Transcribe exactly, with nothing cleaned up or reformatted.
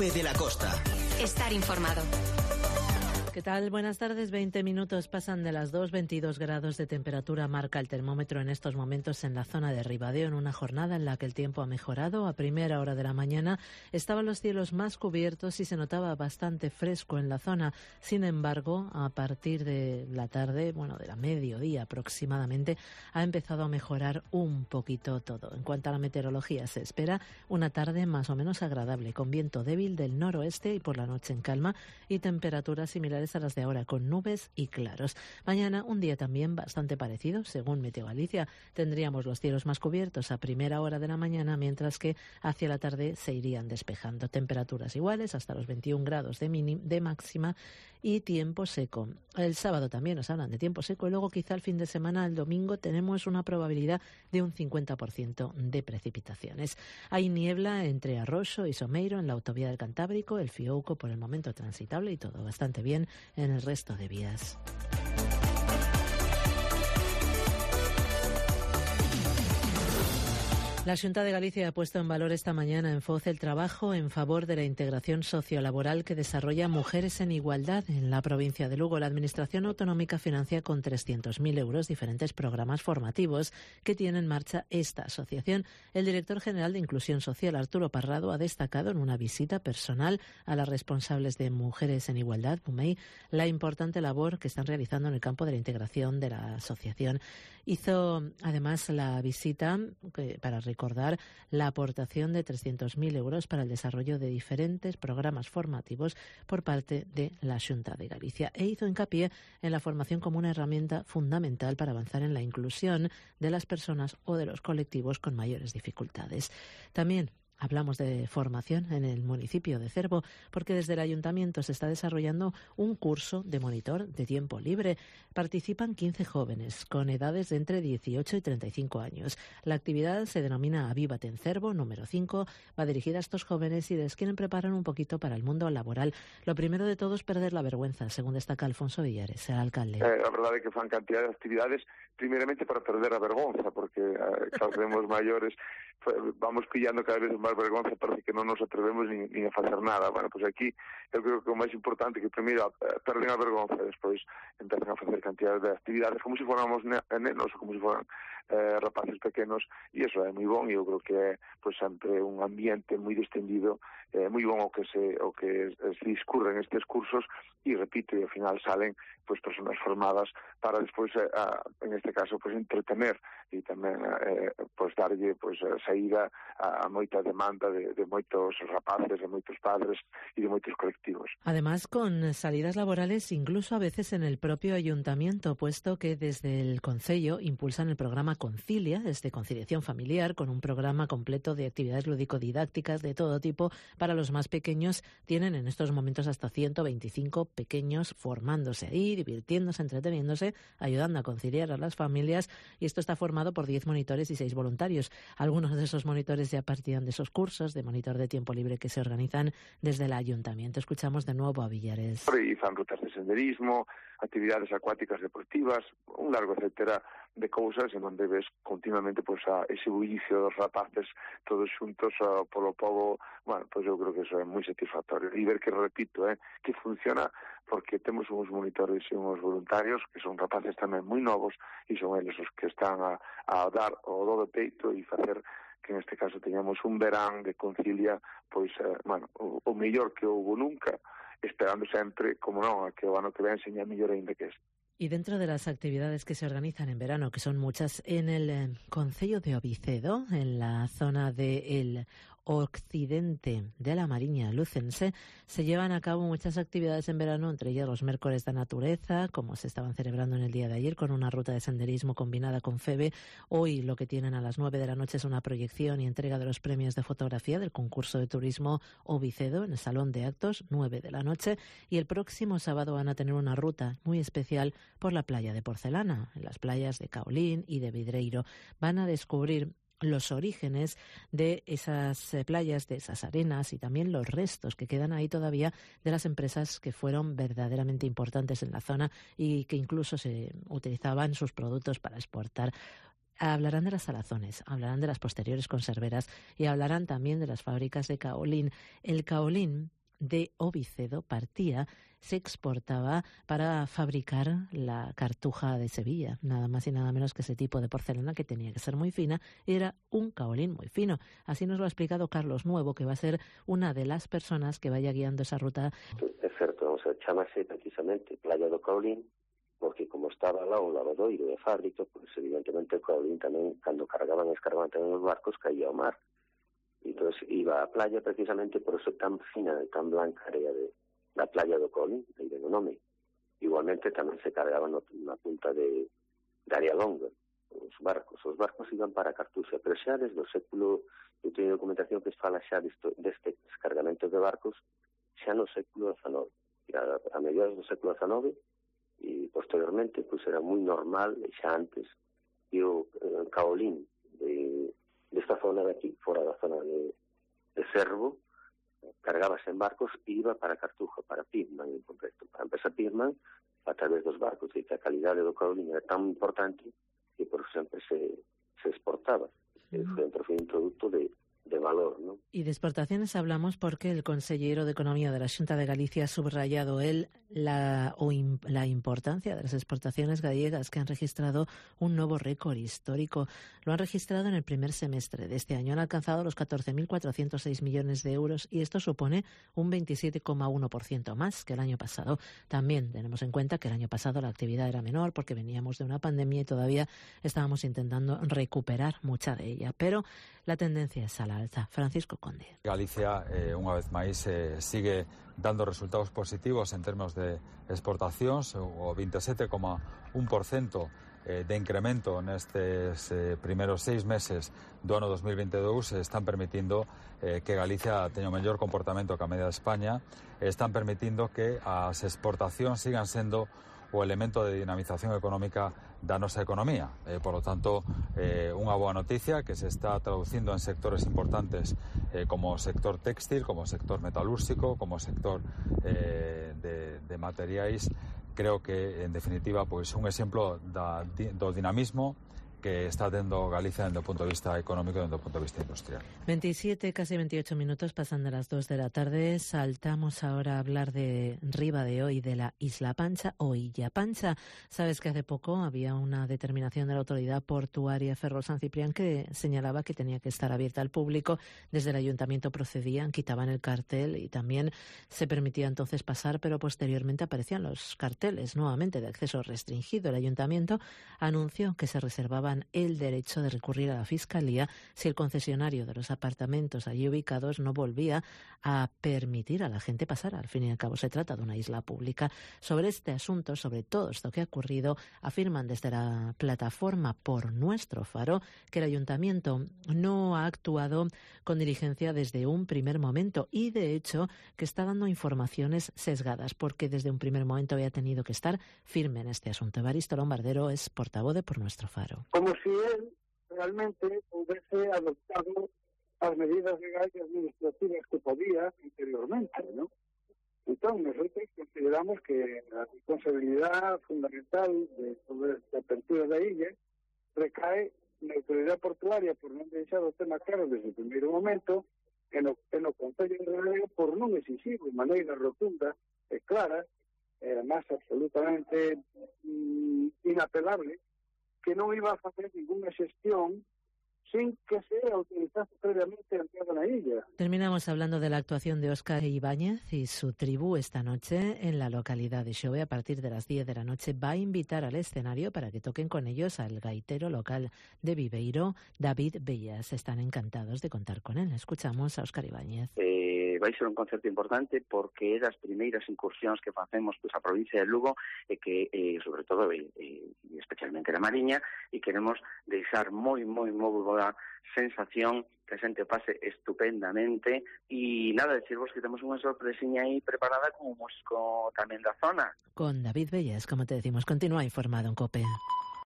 F M de la Costa. Estar informado. ¿Qué tal? Buenas tardes. veinte minutos pasan de las dos, veintidós grados de temperatura marca el termómetro en estos momentos en la zona de Ribadeo, en una jornada en la que el tiempo ha mejorado. A primera hora de la mañana estaban los cielos más cubiertos y se notaba bastante fresco en la zona. Sin embargo, a partir de la tarde, bueno, de la mediodía aproximadamente, ha empezado a mejorar un poquito todo. En cuanto a la meteorología, se espera una tarde más o menos agradable, con viento débil del noroeste y por la noche en calma y temperaturas similares a las de ahora, con nubes y claros. Mañana un día también bastante parecido, según Meteo Galicia. Tendríamos los cielos más cubiertos a primera hora de la mañana, mientras que hacia la tarde se irían despejando. Temperaturas iguales, hasta los veintiún grados de, mini, de máxima y tiempo seco. El sábado también nos hablan de tiempo seco y luego quizá el fin de semana, el domingo, tenemos una probabilidad de un cincuenta por ciento de precipitaciones. Hay niebla entre Arroxo y Someiro en la autovía del Cantábrico, el Fiouco por el momento transitable y todo bastante bien en el resto de vías. La Xunta de Galicia ha puesto en valor esta mañana en Foz el trabajo en favor de la integración sociolaboral que desarrolla Mujeres en Igualdad en la provincia de Lugo. La Administración Autonómica financia con trescientos mil euros diferentes programas formativos que tiene en marcha esta asociación. El director general de Inclusión Social, Arturo Parrado, ha destacado en una visita personal a las responsables de Mujeres en Igualdad, MUMEI, la importante labor que están realizando en el campo de la integración de la asociación. Hizo además la visita para recordar la aportación de trescientos mil euros para el desarrollo de diferentes programas formativos por parte de la Xunta de Galicia e hizo hincapié en la formación como una herramienta fundamental para avanzar en la inclusión de las personas o de los colectivos con mayores dificultades. También hablamos de formación en el municipio de Cervo, porque desde el ayuntamiento se está desarrollando un curso de monitor de tiempo libre. Participan quince jóvenes con edades de entre dieciocho y treinta y cinco años. La actividad se denomina Avívate en Cervo, número cinco. Va dirigida a estos jóvenes y les quieren preparar un poquito para el mundo laboral. Lo primero de todo es perder la vergüenza, según destaca Alfonso Villares, el alcalde. Eh, a verdade é que fan cantidad de actividades primeramente para perder a vergonza, porque eh, cada vez maiores vamos pillando cada vez máis vergonza, parece que non nos atrevemos ni, ni a facer nada. Bueno, pois pues aquí eu creo que o máis importante é que primeiro eh, perden a vergonza e despois empezan a facer cantidades de actividades como se fóramos nenos, como se foran eh, rapaces pequenos, e iso é moi bon, e eu creo que é pues, sempre un ambiente moi distendido, eh, moi bon o que se o que se discurren estes cursos, e repito, e ao final salen pues personas formadas para despois, eh, a, en este caso, pues entretener e tamén eh, pues darlle pues saída a, a moita demanda de, de moitos rapaces, de moitos padres e de moitos colectivos. Además, con salidas laborales incluso a veces en el propio ayuntamiento, puesto que desde el Concello impulsan el programa Concilia, desde conciliación familiar, con un programa completo de actividades lúdico-didácticas de todo tipo para los más pequeños. Tienen en estos momentos hasta ciento veinticinco pequeños formándose ahí, divirtiéndose, entreteniéndose, ayudando a conciliar a las familias, y esto está formado por diez monitores y seis voluntarios. Algunos de esos monitores ya partían de esos cursos de monitor de tiempo libre que se organizan desde el ayuntamiento. Escuchamos de nuevo a Villares. Realizan rutas de senderismo, actividades acuáticas deportivas, un largo etcétera de cousas en donde ves continuamente pues, a ese bullicio dos rapaces todos xuntos uh, polo pobo. Bueno, pues eu creo que eso é moi satisfactorio e ver que, repito, eh, que funciona, porque temos uns monitores e uns voluntarios que son rapaces tamén moi novos e son eles os que están a, a dar o do de peito e facer que en este caso teñamos un verán de Concilia, pois, eh, bueno, o, o mellor que houve nunca, esperando sempre, como non, a que o ano que ven seña mellor ainda que este. Y dentro de las actividades que se organizan en verano, que son muchas, en el eh, concello de Ovicedo, en la zona del occidente de la Mariña lucense, se llevan a cabo muchas actividades en verano, entre ellas los miércoles de naturaleza, como se estaban celebrando en el día de ayer, con una ruta de senderismo combinada con FEBE. Hoy lo que tienen a las nueve de la noche es una proyección y entrega de los premios de fotografía del concurso de turismo Ovicedo en el Salón de Actos, nueve de la noche, y el próximo sábado van a tener una ruta muy especial por la playa de Porcelana, en las playas de Caolín y de Vidreiro. Van a descubrir los orígenes de esas eh, playas, de esas arenas, y también los restos que quedan ahí todavía de las empresas que fueron verdaderamente importantes en la zona y que incluso se utilizaban sus productos para exportar. Hablarán de las salazones, hablarán de las posteriores conserveras y hablarán también de las fábricas de caolín. El caolín de Ovicedo partía, se exportaba para fabricar la cartuja de Sevilla, nada más y nada menos que ese tipo de porcelana que tenía que ser muy fina, era un caolín muy fino. Así nos lo ha explicado Carlos Nuevo, que va a ser una de las personas que vaya guiando esa ruta. É certo, o sea, chamase precisamente Playa do Caolín, porque como estaba lá un lavadoiro de fábrica, pues evidentemente o caolín tamén, cando cargaban e descargaban tamén os barcos, caía ao mar. Entón iba á playa precisamente por eso tan fina e tan blanca area de la playa do Caolín, aí ven o nome. Igualmente tamén se cargaban na punta de, de área longa os barcos. Os barcos iban para Cartuxa, pero xa desde o século, eu teño documentación que fala xa disto, deste descargamento de barcos xa no século dezanove. A, a mediados do século dezanove e posteriormente pues era moi normal, xa antes, que o eh, caolín de desta zona de aquí, fora da zona de, de Cervo, cargábase en barcos e iba para Cartuja, para Pirman en concreto. Para empezar Pirman, a través dos barcos, e que a calidade do caolín era tan importante que por sempre se, se exportaba. Mm. Foi, foi un produto de, de valor, ¿no? Y de exportaciones hablamos porque el consellero de Economía de la Xunta de Galicia ha subrayado él la, o in, la importancia de las exportaciones gallegas, que han registrado un nuevo récord histórico. Lo han registrado en el primer semestre de este año. Han alcanzado los catorce mil cuatrocientos seis millones de euros y esto supone un veintisiete coma uno por ciento más que el año pasado. También tenemos en cuenta que el año pasado la actividad era menor porque veníamos de una pandemia y todavía estábamos intentando recuperar mucha de ella. Pero la tendencia es a la alza. Francisco Conde. Galicia, eh, unha vez máis, eh, sigue dando resultados positivos en términos de exportacións, o veintisiete coma uno por ciento eh, de incremento nestes eh, primeiros seis meses do ano dos mil veintidós están permitindo eh, que Galicia teña o mellor comportamento que a media de España, están permitindo que as exportacións sigan sendo o elemento de dinamización económica da nosa economía. Eh, por lo tanto, eh, unha boa noticia que se está traducindo en sectores importantes eh, como o sector téxtil, como o sector metalúrxico, como o sector eh, de, de materiais. Creo que, en definitiva, pois un exemplo da, do dinamismo que está tendo Galicia desde o punto de vista económico e desde o punto de vista industrial. veintisiete, casi veintiocho minutos, pasan de las dos de la tarde. Saltamos ahora a hablar de Riba de hoy, de la Isla Pancha o Illa Pancha. Sabes que hace poco había una determinación de la autoridad portuaria Ferrol San Ciprián que señalaba que tenía que estar abierta al público. Desde el ayuntamiento procedían, quitaban el cartel y también se permitía entonces pasar, pero posteriormente aparecían los carteles nuevamente de acceso restringido. El ayuntamiento anunció que se reservaba el derecho de recurrir a la Fiscalía si el concesionario de los apartamentos allí ubicados no volvía a permitir a la gente pasar. Al fin y al cabo se trata de una isla pública. Sobre este asunto, sobre todo esto que ha ocurrido, afirman desde la plataforma Por Nuestro Faro que el ayuntamiento no ha actuado con diligencia desde un primer momento y de hecho que está dando informaciones sesgadas porque desde un primer momento había tenido que estar firme en este asunto. Evaristo Lombardero es portavoz de Por Nuestro Faro. Como si él realmente hubiese adoptado as medidas legais e administrativas que podía anteriormente, ¿no? Entonces, nosotros consideramos que la responsabilidad fundamental de toda esta apertura da illa recae na autoridade portuaria por non deixar o tema claro desde o primeiro momento, e no, e no Concello de Ribadeo por non exigir de maneira rotunda e clara, e además absolutamente mm, inapelable, que non iba a facer ninguna xestión sin que se autorizase previamente a entrada na illa. Terminamos hablando de la actuación de Óscar Ibáñez y su tribu esta noche en la localidad de Xove. A partir de las diez de la noche va a invitar al escenario para que toquen con ellos al gaitero local de Viveiro, David Bellas. Están encantados de contar con él. Escuchamos a Óscar Ibáñez. Eh, vai ser un concerto importante porque é das primeiras incursións que facemos pois, a provincia de Lugo e que, eh, sobre todo, eh, eh, especialmente na Mariña, e queremos deixar moi, moi, moi boa sensación, que a xente pase estupendamente e nada, decirvos que temos unha sorpresiña aí preparada con un músico tamén da zona. Con David Bellas, como te decimos, continúa informado en COPE.